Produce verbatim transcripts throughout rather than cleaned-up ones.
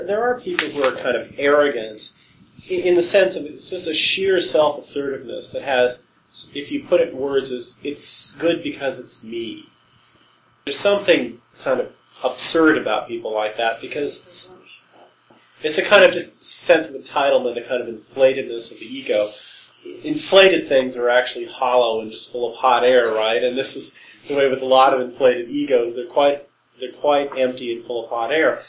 There are people who are kind of arrogant in the sense of it's just a sheer self-assertiveness that has, if you put it in words, is it's good because it's me. There's something kind of absurd about people like that because it's, it's a kind of just sense of entitlement, a kind of inflatedness of the ego. Inflated things are actually hollow and just full of hot air, right? And this is the way with a lot of inflated egos. They're quite they're quite empty and full of hot air.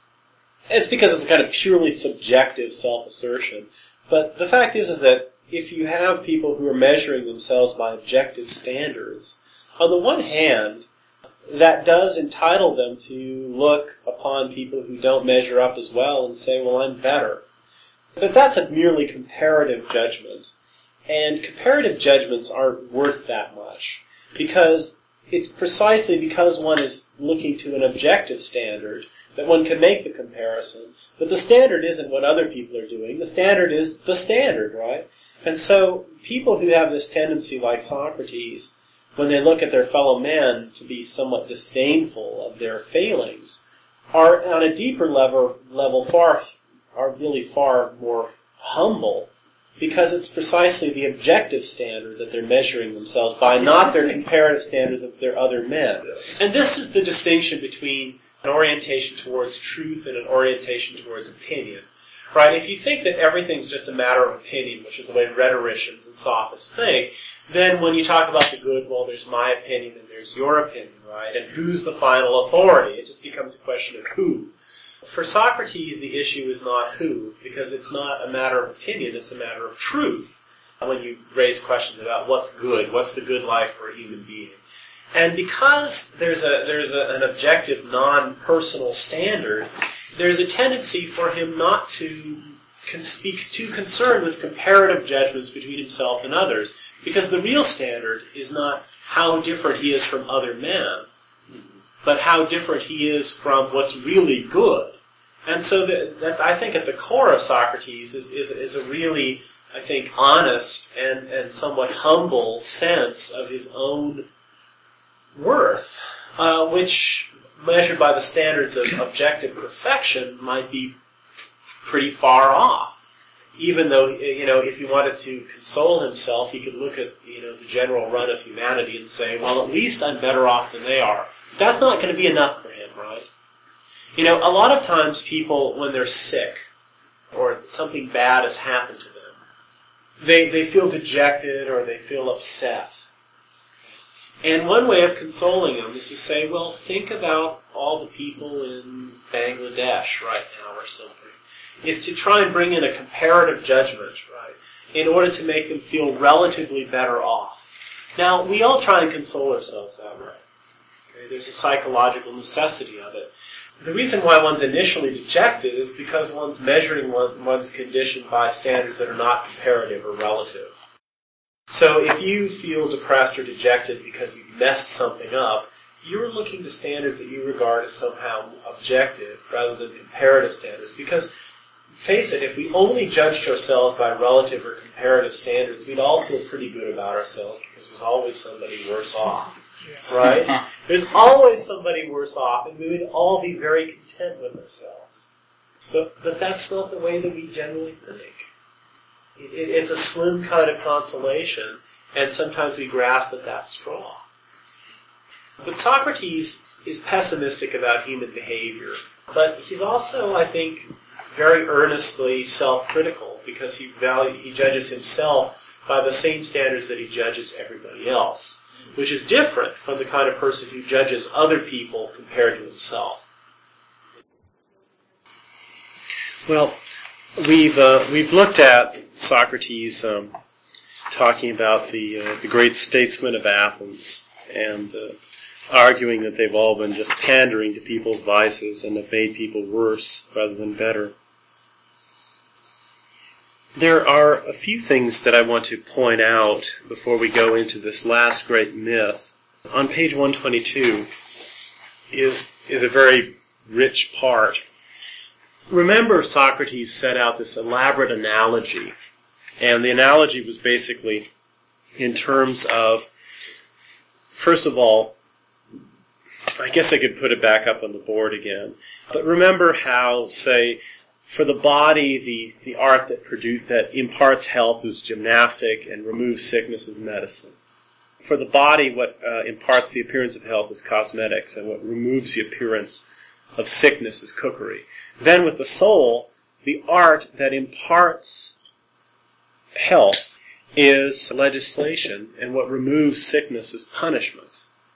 It's because it's a kind of purely subjective self-assertion. But the fact is, is that if you have people who are measuring themselves by objective standards, on the one hand, that does entitle them to look upon people who don't measure up as well and say, well, I'm better. But that's a merely comparative judgment. And comparative judgments aren't worth that much. Because it's precisely because one is looking to an objective standard that one can make the comparison. But the standard isn't what other people are doing. The standard is the standard, right? And so people who have this tendency, like Socrates, when they look at their fellow men to be somewhat disdainful of their failings, are on a deeper level, level far, are really far more humble, because it's precisely the objective standard that they're measuring themselves by, not their comparative standards of their other men. And this is the distinction between an orientation towards truth and an orientation towards opinion. Right? If you think that everything's just a matter of opinion, which is the way rhetoricians and sophists think, then when you talk about the good, well, there's my opinion and there's your opinion, right? And who's the final authority? It just becomes a question of who. For Socrates, the issue is not who, because it's not a matter of opinion, it's a matter of truth. When you raise questions about what's good, what's the good life for a human being. And because there's a there's a, an objective, non-personal standard, there's a tendency for him not to con- speak too concerned with comparative judgments between himself and others, because the real standard is not how different he is from other men, but how different he is from what's really good. And so that, that I think at the core of Socrates is, is, is a really, I think, honest and, and somewhat humble sense of his own worth, uh, which, measured by the standards of objective perfection, might be pretty far off. Even though, you know, if he wanted to console himself, he could look at, you know, the general run of humanity and say, well, at least I'm better off than they are. That's not going to be enough for him, right? You know, a lot of times people, when they're sick, or something bad has happened to them, they, they feel dejected or they feel upset. And one way of consoling them is to say, well, think about all the people in Bangladesh right now or something. Is to try and bring in a comparative judgment, right, in order to make them feel relatively better off. Now, we all try and console ourselves that way. Okay? There's a psychological necessity of it. The reason why one's initially dejected is because one's measuring one, one's condition by standards that are not comparative or relative. So if you feel depressed or dejected because you messed something up, you're looking to standards that you regard as somehow objective rather than comparative standards. Because, face it, if we only judged ourselves by relative or comparative standards, we'd all feel pretty good about ourselves because there's always somebody worse off. Right? There's always somebody worse off, and we would all be very content with ourselves. But, but that's not the way that we generally think. It, it, it's a slim kind of consolation, and sometimes we grasp at that straw. But Socrates is pessimistic about human behavior, but he's also, I think, very earnestly self-critical, because he value, he judges himself by the same standards that he judges everybody else, which is different from the kind of person who judges other people compared to himself. Well, we've uh, we've looked at Socrates um, talking about the uh, the great statesmen of Athens and uh, arguing that they've all been just pandering to people's vices and have made people worse rather than better. There are a few things that I want to point out before we go into this last great myth. On page one twenty-two is is a very rich part. Remember, Socrates set out this elaborate analogy, and the analogy was basically in terms of, first of all, I guess I could put it back up on the board again. But remember how, say, for the body, the, the art that produce, that imparts health is gymnastic and removes sickness is medicine. For the body, what uh, imparts the appearance of health is cosmetics, and what removes the appearance of sickness is cookery. Then with the soul, the art that imparts health is legislation, and what removes sickness is punishment.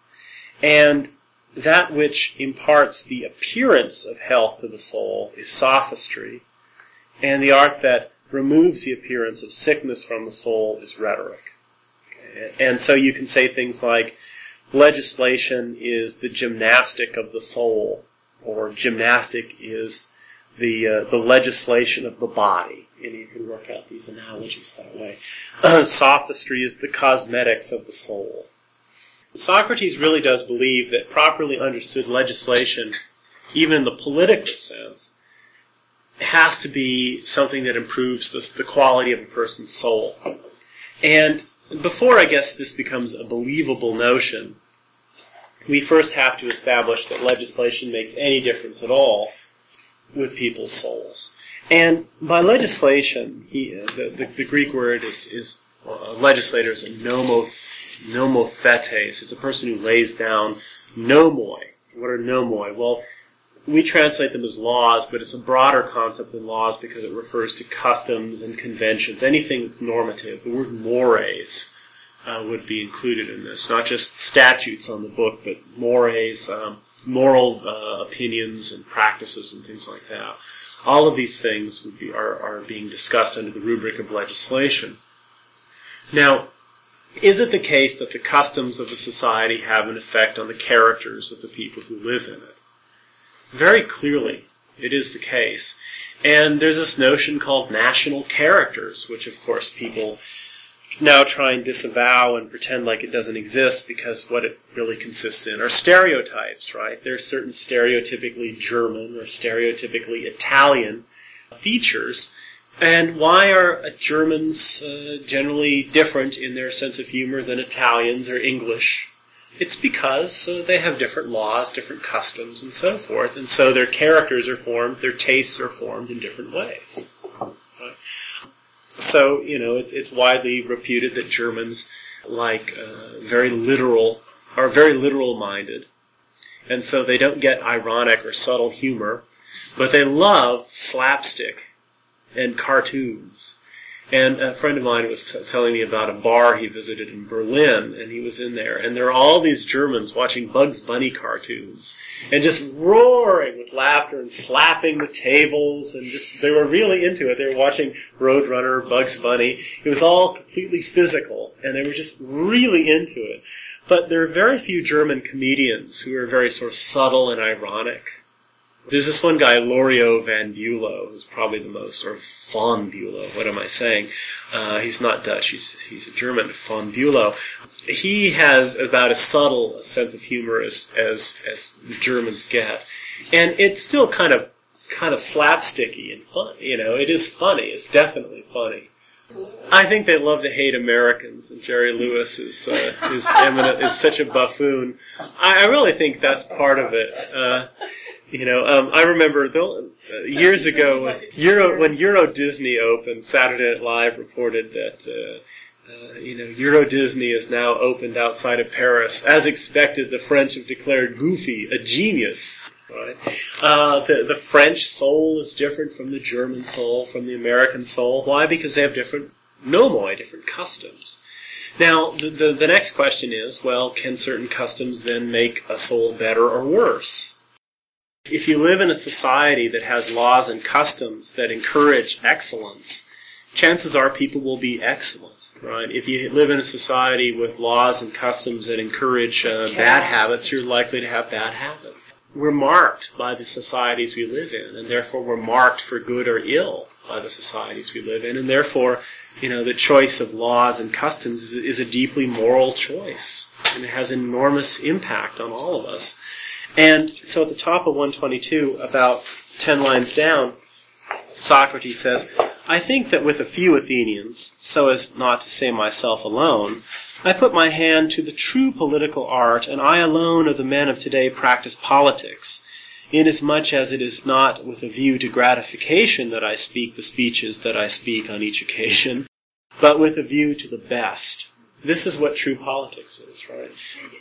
And that which imparts the appearance of health to the soul is sophistry, and the art that removes the appearance of sickness from the soul is rhetoric. Okay? And so you can say things like, legislation is the gymnastic of the soul, or gymnastic is the uh, the legislation of the body. And you can work out these analogies that way. Uh, sophistry is the cosmetics of the soul. Socrates really does believe that properly understood legislation, even in the political sense, has to be something that improves the, the quality of a person's soul. And before, I guess, this becomes a believable notion, we first have to establish that legislation makes any difference at all with people's souls. And by legislation, he, the, the, the Greek word is, is uh, legislator is a nomo, nomothetes. It's a person who lays down nomoi. What are nomoi? Well, we translate them as laws, but it's a broader concept than laws because it refers to customs and conventions, anything that's normative. The word mores uh, would be included in this, not just statutes on the book, but mores, um, moral uh, opinions and practices and things like that. All of these things would be, are, are being discussed under the rubric of legislation. Now, is it the case that the customs of the society have an effect on the characters of the people who live in it? Very clearly, it is the case. And there's this notion called national characters, which of course people now try and disavow and pretend like it doesn't exist because what it really consists in are stereotypes, right? There's certain stereotypically German or stereotypically Italian features. And why are Germans uh, generally different in their sense of humor than Italians or English? It's because uh, they have different laws, different customs, and so forth, and so their characters are formed, their tastes are formed in different ways. Right? So, you know, it's, it's widely reputed that Germans like uh, very literal, are very literal-minded, and so they don't get ironic or subtle humor, but they love slapstick and cartoons. And a friend of mine was t- telling me about a bar he visited in Berlin, and he was in there, and there are all these Germans watching Bugs Bunny cartoons, and just roaring with laughter and slapping the tables, and just, they were really into it. They were watching Roadrunner, Bugs Bunny. It was all completely physical, and they were just really into it. But there are very few German comedians who are very sort of subtle and ironic. There's this one guy, Loriot van Bulow, who's probably the most, or von Bulow, what am I saying? Uh, he's not Dutch, he's he's a German, von Bulow. He has about as subtle a sense of humor as, as, as the Germans get. And it's still kind of, kind of slapsticky and fun, you know, it is funny, it's definitely funny. I think they love to hate Americans, and Jerry Lewis is, uh, is eminent, is such a buffoon. I, I really think that's part of it. Uh, You know, um, I remember the, uh, years ago when Euro, when Euro Disney opened, Saturday Night Live reported that, uh, uh, you know, Euro Disney is now opened outside of Paris. As expected, the French have declared Goofy a genius. Right? Uh, the, the French soul is different from the German soul, from the American soul. Why? Because they have different nomoi, different customs. Now, the, the, the next question is, well, can certain customs then make a soul better or worse? If you live in a society that has laws and customs that encourage excellence, chances are people will be excellent, right? If you live in a society with laws and customs that encourage uh, bad habits, you're likely to have bad habits. We're marked by the societies we live in, and therefore we're marked for good or ill by the societies we live in, and therefore, you know, the choice of laws and customs is, is a deeply moral choice, and it has enormous impact on all of us. And so at the top of one twenty-two, about ten lines down, Socrates says, I think that with a few Athenians, so as not to say myself alone, I put my hand to the true political art, and I alone of the men of today practice politics, inasmuch as it is not with a view to gratification that I speak the speeches that I speak on each occasion, but with a view to the best. This is what true politics is, right?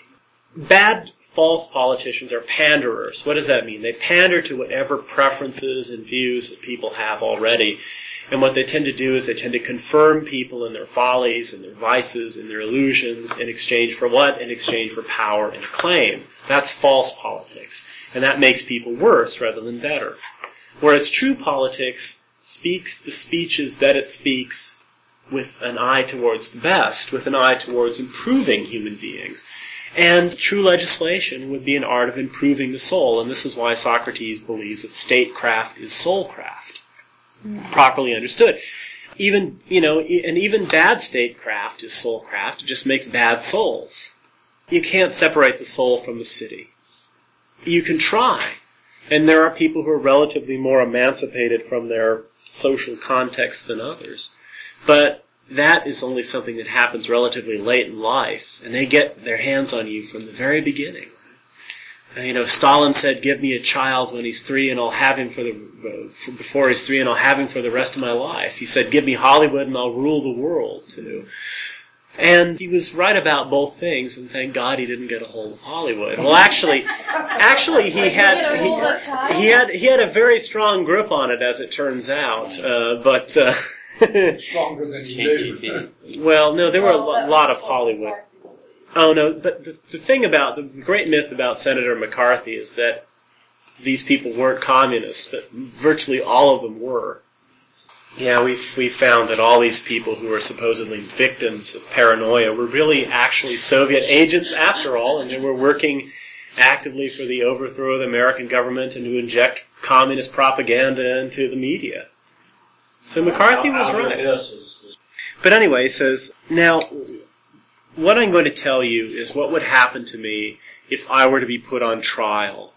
Bad, false politicians are panderers. What does that mean? They pander to whatever preferences and views that people have already. And what they tend to do is they tend to confirm people in their follies and their vices and their illusions in exchange for what? In exchange for power and acclaim. That's false politics. And that makes people worse rather than better. Whereas true politics speaks the speeches that it speaks with an eye towards the best, with an eye towards improving human beings. And true legislation would be an art of improving the soul. And this is why Socrates believes that statecraft is soulcraft, mm. properly understood. Even, you know, and even bad statecraft is soulcraft. It just makes bad souls. You can't separate the soul from the city. You can try. And there are people who are relatively more emancipated from their social context than others. But that is only something that happens relatively late in life, and they get their hands on you from the very beginning. And, you know, Stalin said, "Give me a child when he's three, and I'll have him for the uh, for, before he's three, and I'll have him for the rest of my life." He said, "Give me Hollywood, and I'll rule the world too." And he was right about both things, and thank God he didn't get a hold of Hollywood. Well, actually, actually he had he, he had he had a very strong grip on it, as it turns out. Uh, but uh, stronger than he knew. Well, no, there were a lo- lot of Hollywood. Oh no, but the, the thing about the, the great myth about Senator McCarthy is that these people weren't communists, but virtually all of them were. Yeah, we we found that all these people who were supposedly victims of paranoia were really actually Soviet agents after all, and they were working actively for the overthrow of the American government and to inject communist propaganda into the media. So McCarthy was right. But anyway, he says, now, what I'm going to tell you is what would happen to me if I were to be put on trial.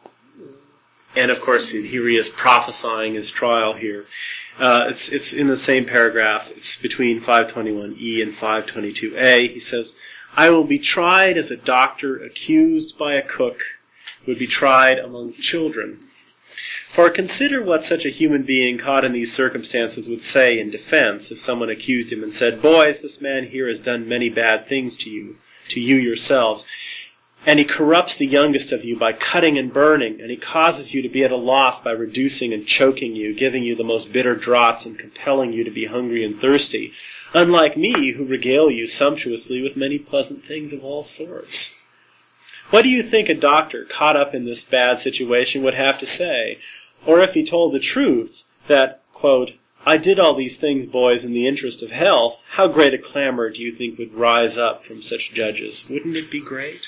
And of course, here he is prophesying his trial here. Uh, it's, it's in the same paragraph. It's between five twenty-one E and five twenty-two A. He says, "I will be tried as a doctor accused by a cook would be tried among children. For consider what such a human being caught in these circumstances would say in defense if someone accused him and said, 'Boys, this man here has done many bad things to you, to you yourselves. And he corrupts the youngest of you by cutting and burning, and he causes you to be at a loss by reducing and choking you, giving you the most bitter draughts and compelling you to be hungry and thirsty, unlike me, who regale you sumptuously with many pleasant things of all sorts.' What do you think a doctor caught up in this bad situation would have to say? Or if he told the truth, that, quote, 'I did all these things, boys, in the interest of health,' how great a clamor do you think would rise up from such judges? Wouldn't it be great?"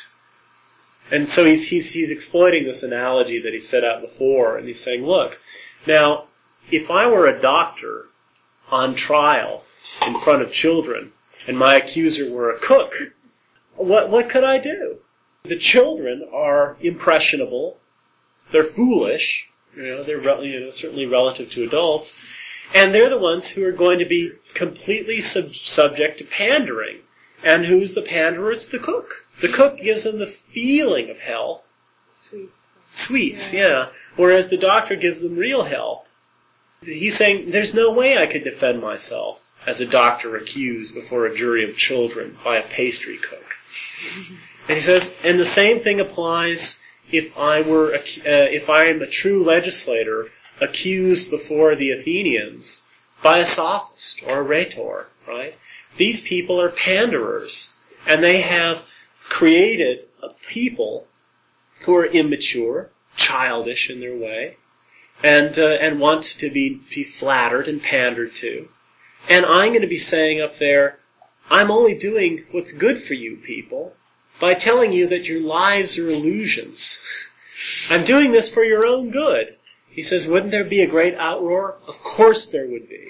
And so he's, he's, he's exploiting this analogy that he set out before, and he's saying, look, now, if I were a doctor on trial in front of children, and my accuser were a cook, what, what could I do? The children are impressionable, they're foolish, you know, they're re- you know, certainly relative to adults, and they're the ones who are going to be completely sub- subject to pandering. And who's the panderer? It's the cook. The cook gives them the feeling of health. Sweets. Sweets, yeah. yeah. Whereas the doctor gives them real health. He's saying, there's no way I could defend myself as a doctor accused before a jury of children by a pastry cook. And he says, and the same thing applies if I were, uh, if I am a true legislator accused before the Athenians by a sophist or a rhetor, right? These people are panderers, and they have created a people who are immature, childish in their way, and uh, and want to be, be flattered and pandered to. And I'm going to be saying up there, I'm only doing what's good for you people by telling you that your lives are illusions. I'm doing this for your own good. He says, wouldn't there be a great outroar? Of course there would be.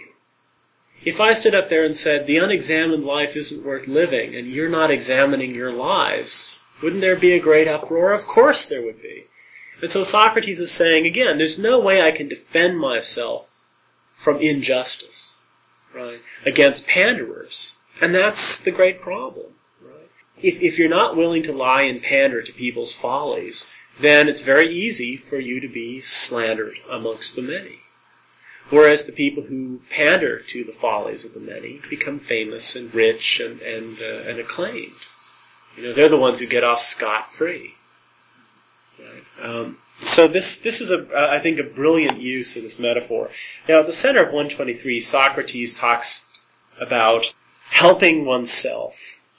If I stood up there and said, the unexamined life isn't worth living, and you're not examining your lives, wouldn't there be a great uproar? Of course there would be. And so Socrates is saying, again, there's no way I can defend myself from injustice. right, against panderers. And that's the great problem, right? If, if you're not willing to lie and pander to people's follies, then it's very easy for you to be slandered amongst the many. Whereas the people who pander to the follies of the many become famous and rich and and, uh, and acclaimed. You know, they're the ones who get off scot-free. Right? Um, so this this is, a uh, I think, a brilliant use of this metaphor. Now, at the center of one twenty-three, Socrates talks about helping oneself.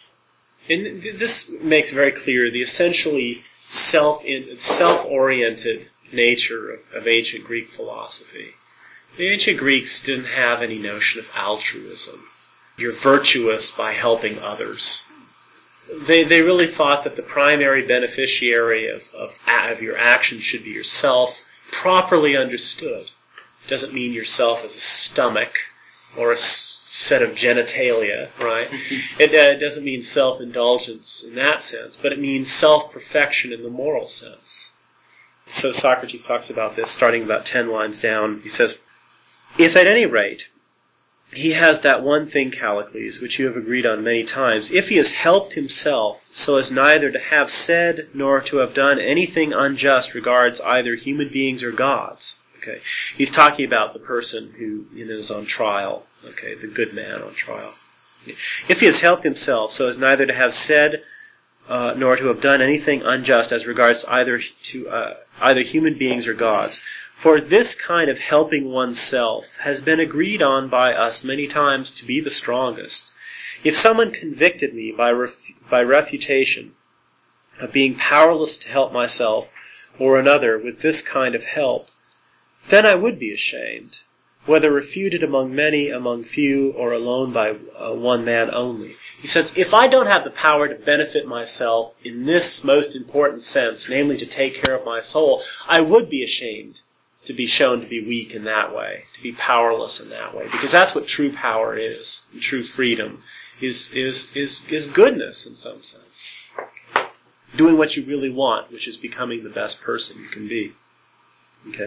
And this makes very clear the essentially self in, self-oriented nature of, of ancient Greek philosophy. The ancient Greeks didn't have any notion of altruism. You're virtuous by helping others. They they really thought that the primary beneficiary of, of, of your actions should be yourself, properly understood. Doesn't mean yourself as a stomach or a s- set of genitalia, right? It uh, doesn't mean self-indulgence in that sense, but it means self-perfection in the moral sense. So Socrates talks about this starting about ten lines down. He says, "If at any rate he has that one thing, Callicles, which you have agreed on many times, if he has helped himself so as neither to have said nor to have done anything unjust regards either human beings or gods." Okay, he's talking about the person who, you know, is on trial. Okay, the good man on trial. If he has helped himself so as neither to have said uh, nor to have done anything unjust as regards either to uh, either human beings or gods. For this kind of helping oneself has been agreed on by us many times to be the strongest. If someone convicted me by ref- by refutation of being powerless to help myself or another with this kind of help, then I would be ashamed, whether refuted among many, among few, or alone by uh, one man only. He says, if I don't have the power to benefit myself in this most important sense, namely to take care of my soul, I would be ashamed to be shown to be weak in that way, to be powerless in that way, because that's what true power is, and true freedom is is is is goodness in some sense. Doing what you really want, which is becoming the best person you can be. Okay?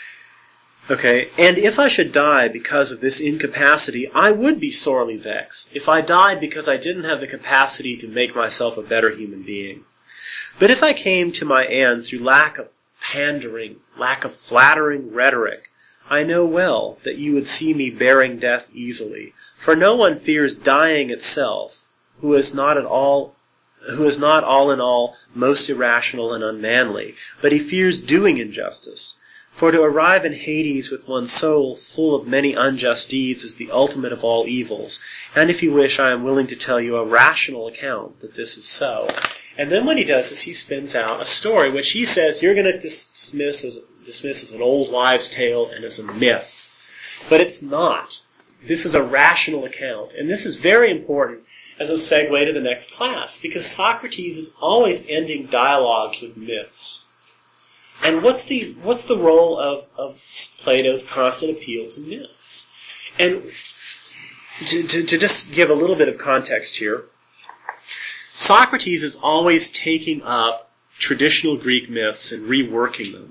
Okay, and if I should die because of this incapacity, I would be sorely vexed if I died because I didn't have the capacity to make myself a better human being. But if I came to my end through lack of pandering, lack of flattering rhetoric, I know well that you would see me bearing death easily, for no one fears dying itself, who is not at all, who is not all in all most irrational and unmanly, but he fears doing injustice. For to arrive in Hades with one's soul full of many unjust deeds is the ultimate of all evils, and if you wish, I am willing to tell you a rational account that this is so. And then what he does is he spins out a story which he says you're going to dismiss as, dismiss as an old wives' tale and as a myth. But it's not. This is a rational account. And this is very important as a segue to the next class, because Socrates is always ending dialogues with myths. And what's the what's the role of, of Plato's constant appeal to myths? And to, to, to just give a little bit of context here, Socrates is always taking up traditional Greek myths and reworking them.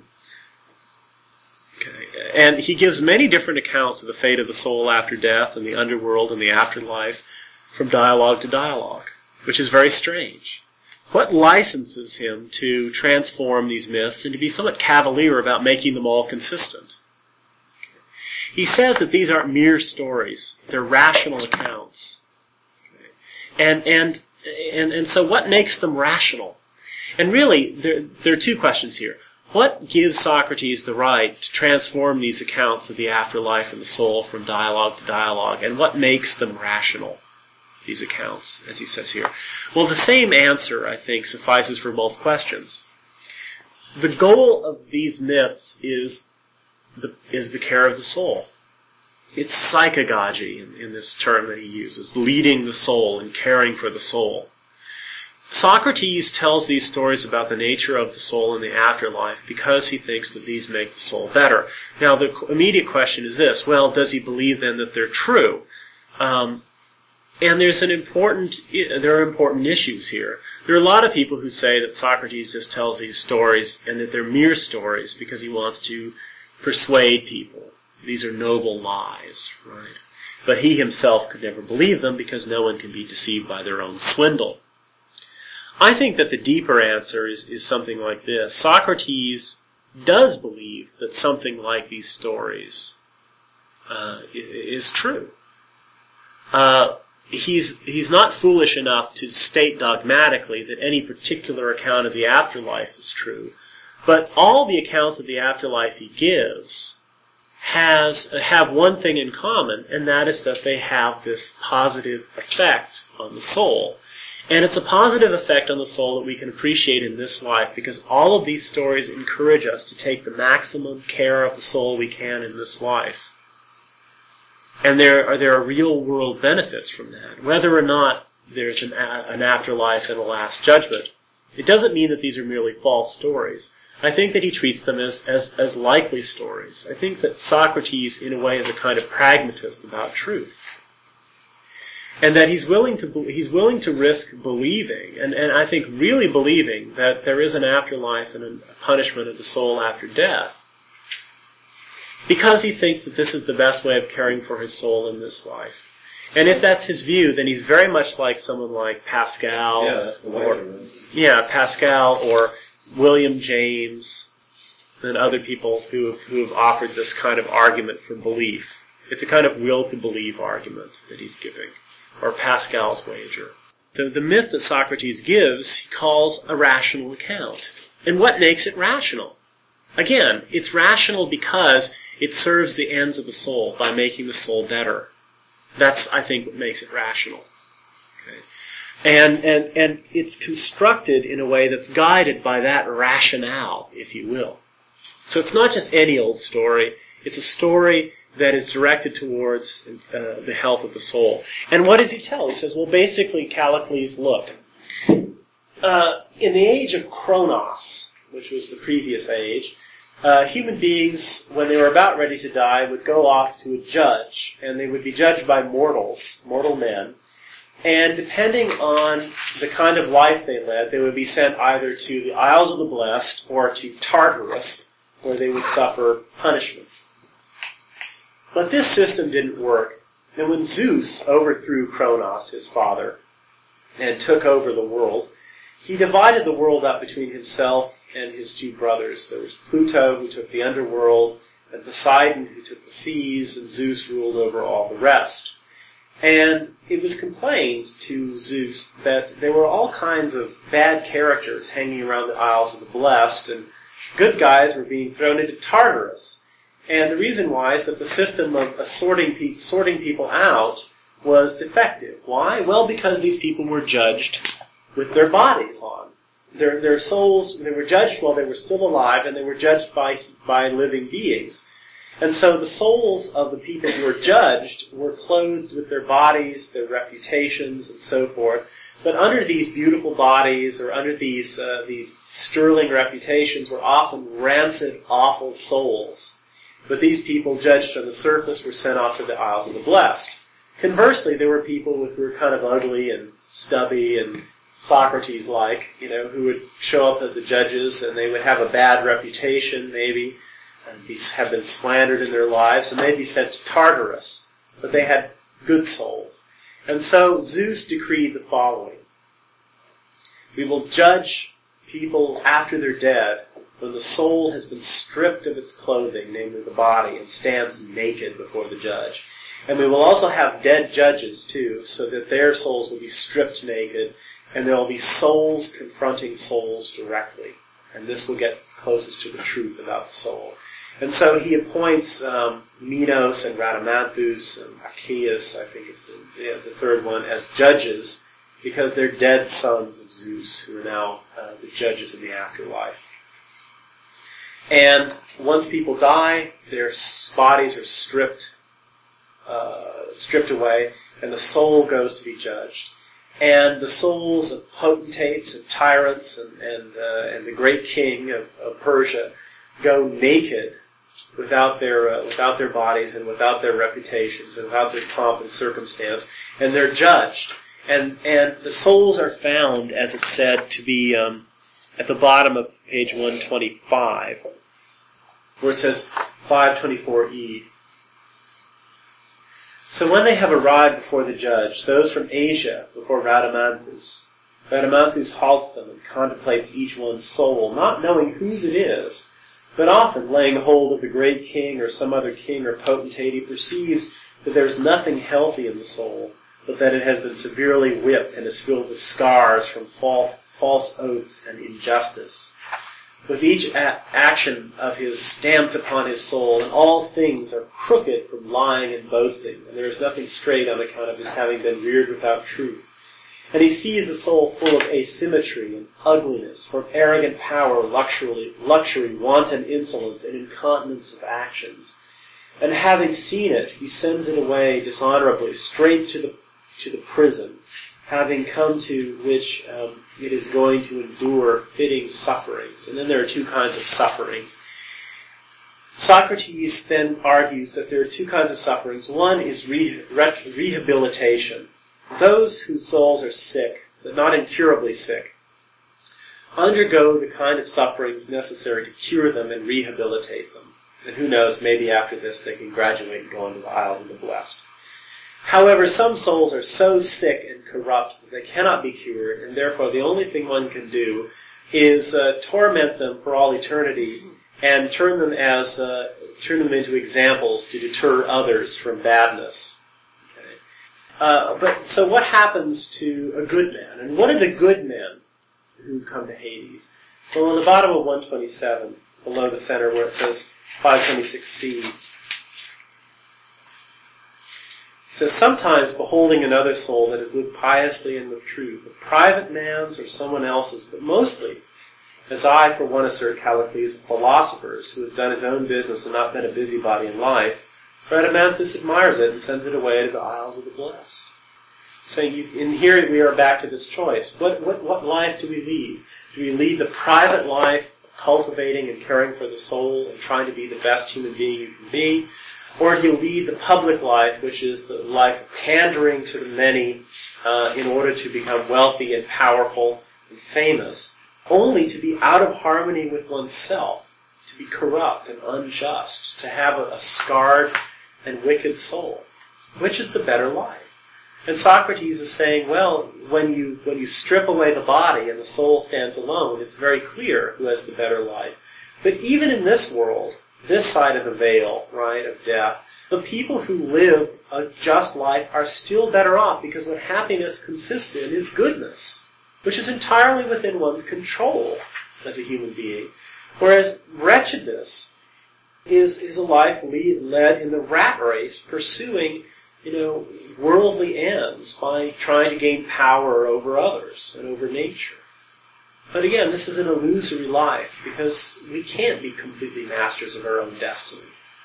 Okay. And he gives many different accounts of the fate of the soul after death and the underworld and the afterlife from dialogue to dialogue, which is very strange. What licenses him to transform these myths and to be somewhat cavalier about making them all consistent? He says that these aren't mere stories. They're rational accounts. And, and, and, and so what makes them rational? And really, there, there are two questions here. What gives Socrates the right to transform these accounts of the afterlife and the soul from dialogue to dialogue? And what makes them rational? These accounts, as he says here. Well, the same answer, I think, suffices for both questions. The goal of these myths is the, is the care of the soul. It's psychagogy in, in this term that he uses, leading the soul and caring for the soul. Socrates tells these stories about the nature of the soul in the afterlife because he thinks that these make the soul better. Now, the immediate question is this: well, does he believe then that they're true? Um, And there's an important, there are important issues here. There are a lot of people who say that Socrates just tells these stories and that they're mere stories because he wants to persuade people. These are noble lies, right? But he himself could never believe them because no one can be deceived by their own swindle. I think that the deeper answer is, is something like this. Socrates does believe that something like these stories uh, is true. Uh, he's he's not foolish enough to state dogmatically that any particular account of the afterlife is true, but all the accounts of the afterlife he gives has have one thing in common, and that is that they have this positive effect on the soul. And it's a positive effect on the soul that we can appreciate in this life because all of these stories encourage us to take the maximum care of the soul we can in this life. And there are, there are real world benefits from that. Whether or not there's an, an afterlife and a last judgment, it doesn't mean that these are merely false stories. I think that he treats them as, as, as likely stories. I think that Socrates, in a way, is a kind of pragmatist about truth. And that he's willing to he's willing to risk believing, and, and I think really believing, that there is an afterlife and a punishment of the soul after death, because he thinks that this is the best way of caring for his soul in this life. And if that's his view, then he's very much like someone like Pascal, yeah, that's the or way yeah, Pascal or William James, and other people who have, who have offered this kind of argument for belief. It's a kind of will to believe argument that he's giving. Or Pascal's wager. The, the myth that Socrates gives, he calls a rational account. And what makes it rational? Again, it's rational because it serves the ends of the soul by making the soul better. That's, I think, what makes it rational. Okay. And, and, and it's constructed in a way that's guided by that rationale, if you will. So it's not just any old story. It's a story that is directed towards uh, the health of the soul. And what does he tell? He says, well, basically, Callicles, look, uh, in the age of Kronos, which was the previous age, uh, human beings, when they were about ready to die, would go off to a judge, and they would be judged by mortals, mortal men, and depending on the kind of life they led, they would be sent either to the Isles of the Blessed or to Tartarus, where they would suffer punishments. But this system didn't work. And when Zeus overthrew Kronos, his father, and took over the world, he divided the world up between himself and his two brothers. There was Pluto, who took the underworld, and Poseidon, who took the seas, and Zeus ruled over all the rest. And it was complained to Zeus that there were all kinds of bad characters hanging around the Isles of the Blessed, and good guys were being thrown into Tartarus. And the reason why is that the system of sorting, pe- sorting people out was defective. Why? Well, because these people were judged with their bodies on. Their, their souls, they were judged while they were still alive, and they were judged by, by living beings. And so the souls of the people who were judged were clothed with their bodies, their reputations, and so forth. But under these beautiful bodies, or under these, uh, these sterling reputations, were often rancid, awful souls. But these people, judged on the surface, were sent off to the Isles of the Blessed. Conversely, there were people who were kind of ugly and stubby and Socrates-like, you know, who would show up at the judges and they would have a bad reputation, maybe, and be, have been slandered in their lives, and they'd be sent to Tartarus. But they had good souls. And so Zeus decreed the following. We will judge people after they're dead, when the soul has been stripped of its clothing, namely the body, and stands naked before the judge. And we will also have dead judges, too, so that their souls will be stripped naked, and there will be souls confronting souls directly. And this will get closest to the truth about the soul. And so he appoints um, Minos and Rhadamanthus and Archaeus, I think is the, yeah, the third one, as judges, because they're dead sons of Zeus, who are now uh, the judges in the afterlife. And once people die, their bodies are stripped, uh, stripped away, and the soul goes to be judged. And the souls of potentates and tyrants and and, uh, and the great king of, of Persia go naked, without their uh, without their bodies and without their reputations and without their pomp and circumstance, and they're judged. And and the souls are found, as it's said, to be um, at the bottom of page one twenty-five, where it says five twenty-four E. So when they have arrived before the judge, those from Asia before Rhadamanthus, Rhadamanthus halts them and contemplates each one's soul, not knowing whose it is, but often laying hold of the great king or some other king or potentate, he perceives that there is nothing healthy in the soul, but that it has been severely whipped and is filled with scars from false oaths and injustice. With each a- action of his stamped upon his soul, and all things are crooked from lying and boasting, and there is nothing straight on account of his having been reared without truth. And he sees the soul full of asymmetry and ugliness, from arrogant power, luxury, luxury, wanton insolence, and incontinence of actions. And having seen it, he sends it away dishonorably, straight to the to the prison, having come to which um, it is going to endure fitting sufferings. And then there are two kinds of sufferings. Socrates then argues that there are two kinds of sufferings. One is re- re- rehabilitation. Those whose souls are sick, but not incurably sick, undergo the kind of sufferings necessary to cure them and rehabilitate them. And who knows, maybe after this they can graduate and go into the Isles of the Blessed. However, some souls are so sick and corrupt that they cannot be cured, and therefore the only thing one can do is uh, torment them for all eternity and turn them as uh, turn them into examples to deter others from badness. Okay. Uh, but so, what happens to a good man? And what are the good men who come to Hades? Well, on the bottom of one twenty-seven, below the center, where it says five twenty-six c. It says, sometimes beholding another soul that has lived piously and with truth, a private man's or someone else's, but mostly, as I for one assert Callicles, of philosophers, who has done his own business and not been a busybody in life, Rhadamanthus admires it and sends it away to the Isles of the Blessed. Saying, you, in here we are back to this choice. What, what, what life do we lead? Do we lead the private life of cultivating and caring for the soul and trying to be the best human being you can be? Or do you lead the public life, which is the life of pandering to the many uh, in order to become wealthy and powerful and famous, only to be out of harmony with oneself, to be corrupt and unjust, to have a, a scarred and wicked soul? Which is the better life? And Socrates is saying, well, when you when you strip away the body and the soul stands alone, it's very clear who has the better life. But even in this world, this side of the veil, right, of death, the people who live a just life are still better off, because what happiness consists in is goodness, which is entirely within one's control as a human being. Whereas wretchedness is is a life lead, led in the rat race, pursuing, you know, worldly ends by trying to gain power over others and over nature. But again, this is an illusory life, because we can't be completely masters of our own destiny.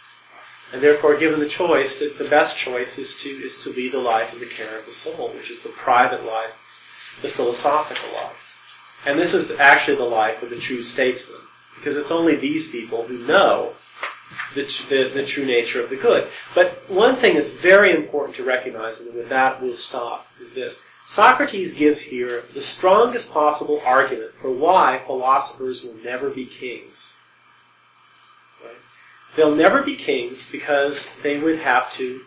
And therefore, given the choice, that the best choice is to is to lead the life of the care of the soul, which is the private life, the philosophical life. And this is actually the life of the true statesman, because it's only these people who know the, the, the true nature of the good. But one thing that's very important to recognize, and with that we'll stop, is this. Socrates gives here the strongest possible argument for why philosophers will never be kings. Right? They'll never be kings because they would have to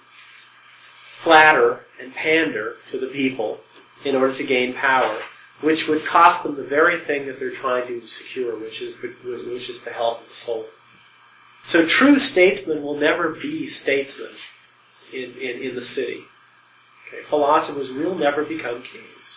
flatter and pander to the people in order to gain power, which would cost them the very thing that they're trying to secure, which is the, which is the health of the soul. So true statesmen will never be statesmen in, in, in the city. Okay, philosophers will never become kings.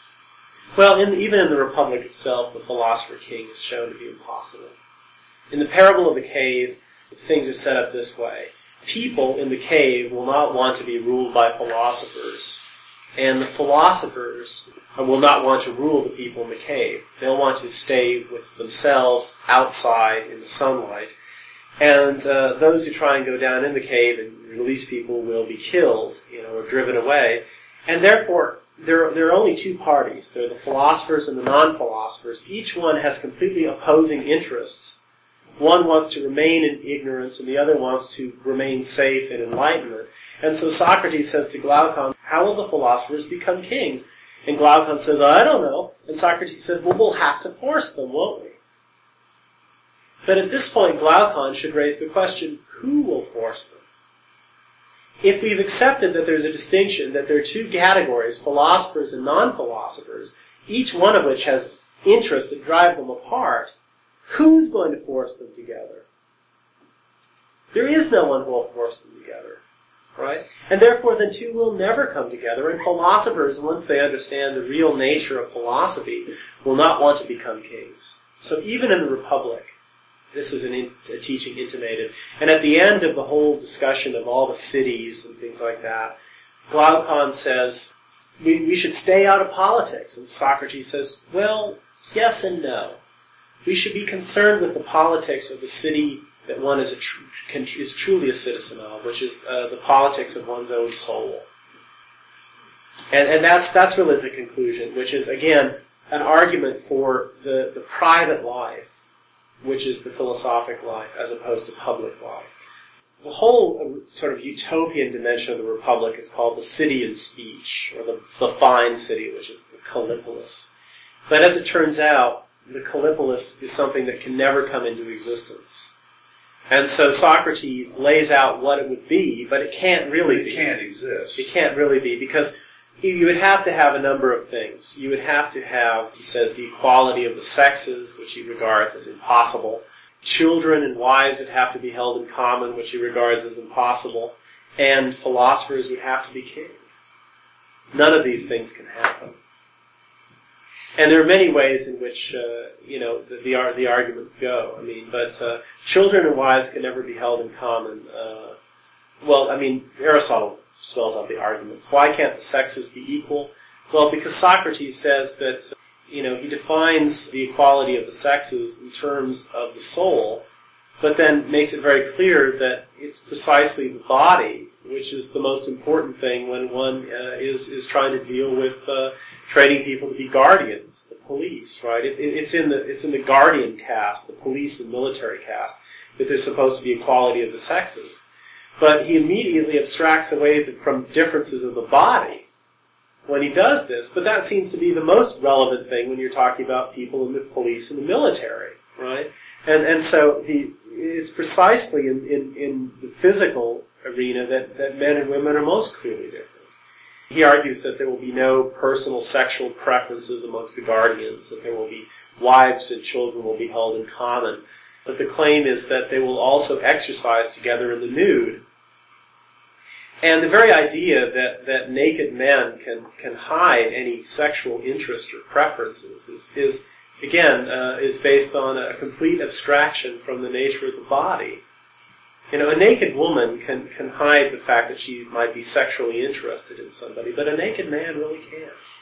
Well, in, even in the Republic itself, the philosopher king is shown to be impossible. In the parable of the cave, things are set up this way. People in the cave will not want to be ruled by philosophers, and the philosophers will not want to rule the people in the cave. They'll want to stay with themselves outside in the sunlight. And uh, those who try and go down in the cave and release people will be killed, you know, or driven away. And therefore, there, there are only two parties. There are the philosophers and the non-philosophers. Each one has completely opposing interests. One wants to remain in ignorance, and the other wants to remain safe in enlightenment. And so Socrates says to Glaucon, how will the philosophers become kings? And Glaucon says, I don't know. And Socrates says, well, we'll have to force them, won't we? But at this point, Glaucon should raise the question, who will force them? if we've accepted that there's a distinction, that there are two categories, philosophers and non-philosophers, each one of which has interests that drive them apart, who's going to force them together? There is no one who will force them together, right? And therefore the two will never come together, and philosophers, once they understand the real nature of philosophy, will not want to become kings. So even in the Republic, this is an in, a teaching intimated. And at the end of the whole discussion of all the cities and things like that, Glaucon says, we, we should stay out of politics. And Socrates says, well, yes and no. We should be concerned with the politics of the city that one is, a tr- can, is truly a citizen of, which is uh, the politics of one's own soul. And, and that's, that's really the conclusion, which is, again, an argument for the, the private life, which is the philosophic life, as opposed to public life. The whole uh, sort of utopian dimension of the Republic is called the city in speech, or the, the fine city, which is the Kallipolis. But as it turns out, the Kallipolis is something that can never come into existence. And so Socrates lays out what it would be, but it can't really it be. It can't exist. It can't really be, because you would have to have a number of things. You would have to have, he says, the equality of the sexes, which he regards as impossible. Children and wives would have to be held in common, which he regards as impossible. And philosophers would have to be king. None of these things can happen. And there are many ways in which, uh, you know, the, the the arguments go. I mean, but uh, children and wives can never be held in common. Uh, well, I mean, Aristotle spells out the arguments. Why can't the sexes be equal? Well, because Socrates says that, you know, he defines the equality of the sexes in terms of the soul, but then makes it very clear that it's precisely the body which is the most important thing when one uh, is is trying to deal with uh, training people to be guardians, the police, right? It, it, it's in the it's in the guardian caste, the police and military caste, that there's supposed to be equality of the sexes. But he immediately abstracts away from differences of the body when he does this. But that seems to be the most relevant thing when you're talking about people in the police and the military, right? And and so the it's precisely in, in, in the physical arena that, that men and women are most clearly different. He argues that there will be no personal sexual preferences amongst the guardians, that there will be wives and children will be held in common. But the claim is that they will also exercise together in the nude. And the very idea that, that naked men can, can hide any sexual interest or preferences is, is again, uh, is based on a complete abstraction from the nature of the body. You know, a naked woman can, can hide the fact that she might be sexually interested in somebody, but a naked man really can't.